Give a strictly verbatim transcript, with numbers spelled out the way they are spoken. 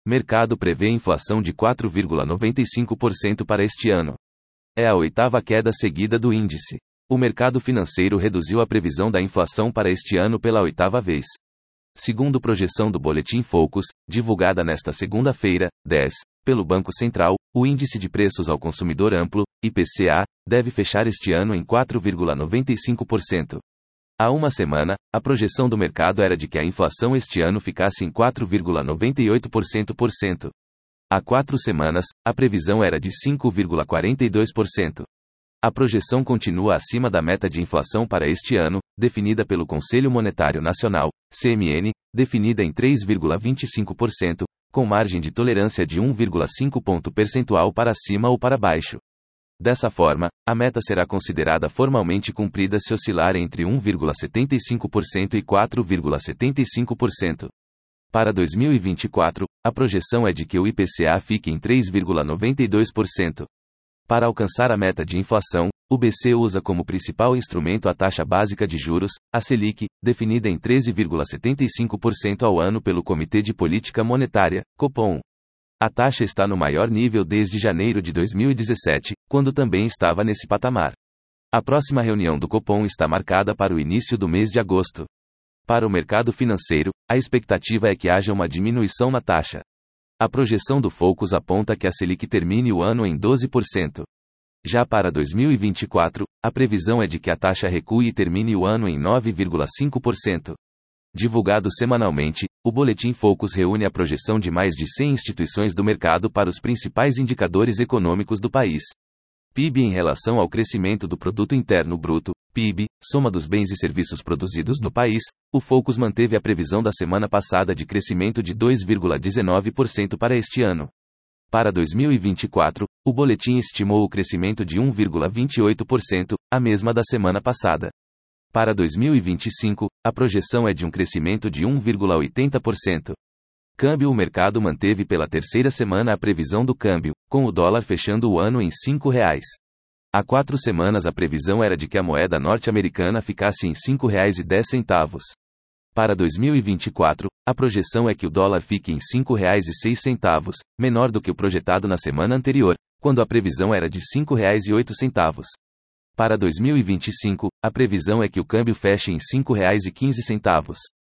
Mercado prevê inflação de quatro vírgula noventa e cinco por cento para este ano. É a oitava queda seguida do índice. O mercado financeiro reduziu a previsão da inflação para este ano pela oitava vez. Segundo projeção do Boletim Focus, divulgada nesta segunda-feira, dez, pelo Banco Central, o Índice de Preços ao Consumidor Amplo, I P C A, deve fechar este ano em quatro vírgula noventa e cinco por cento. Há uma semana, a projeção do mercado era de que a inflação este ano ficasse em quatro vírgula noventa e oito por cento. Há quatro semanas, a previsão era de cinco vírgula quarenta e dois por cento. A projeção continua acima da meta de inflação para este ano, definida pelo Conselho Monetário Nacional, C M N, definida em três vírgula vinte e cinco por cento, com margem de tolerância de um vírgula cinco ponto percentual para cima ou para baixo. Dessa forma, a meta será considerada formalmente cumprida se oscilar entre um vírgula setenta e cinco por cento e quatro vírgula setenta e cinco por cento. Para dois mil e vinte e quatro, a projeção é de que o I P C A fique em três vírgula noventa e dois por cento. Para alcançar a meta de inflação, o B C usa como principal instrumento a taxa básica de juros, a Selic, definida em treze vírgula setenta e cinco por cento ao ano pelo Comitê de Política Monetária, Copom. A taxa está no maior nível desde janeiro de dois mil e dezessete, quando também estava nesse patamar. A próxima reunião do Copom está marcada para o início do mês de agosto. Para o mercado financeiro, a expectativa é que haja uma diminuição na taxa. A projeção do Focus aponta que a Selic termine o ano em doze por cento. Já para dois mil e vinte e quatro, a previsão é de que a taxa recue e termine o ano em nove vírgula cinco por cento. Divulgado semanalmente, o Boletim Focus reúne a projeção de mais de cem instituições do mercado para os principais indicadores econômicos do país. P I B em relação ao crescimento do Produto Interno Bruto, P I B, soma dos bens e serviços produzidos no país, o Focus manteve a previsão da semana passada de crescimento de dois vírgula dezenove por cento para este ano. Para dois mil e vinte e quatro, o boletim estimou o crescimento de um vírgula vinte e oito por cento, a mesma da semana passada. Para dois mil e vinte e cinco, a projeção é de um crescimento de um vírgula oitenta por cento. Câmbio: o mercado manteve pela terceira semana a previsão do câmbio, com o dólar fechando o ano em cinco reais. Há quatro semanas a previsão era de que a moeda norte-americana ficasse em cinco reais e dez centavos. Para dois mil e vinte e quatro, a projeção é que o dólar fique em cinco reais e seis centavos, menor do que o projetado na semana anterior, quando a previsão era de cinco reais e oito centavos. Para dois mil e vinte e cinco, a previsão é que o câmbio feche em cinco reais e quinze centavos.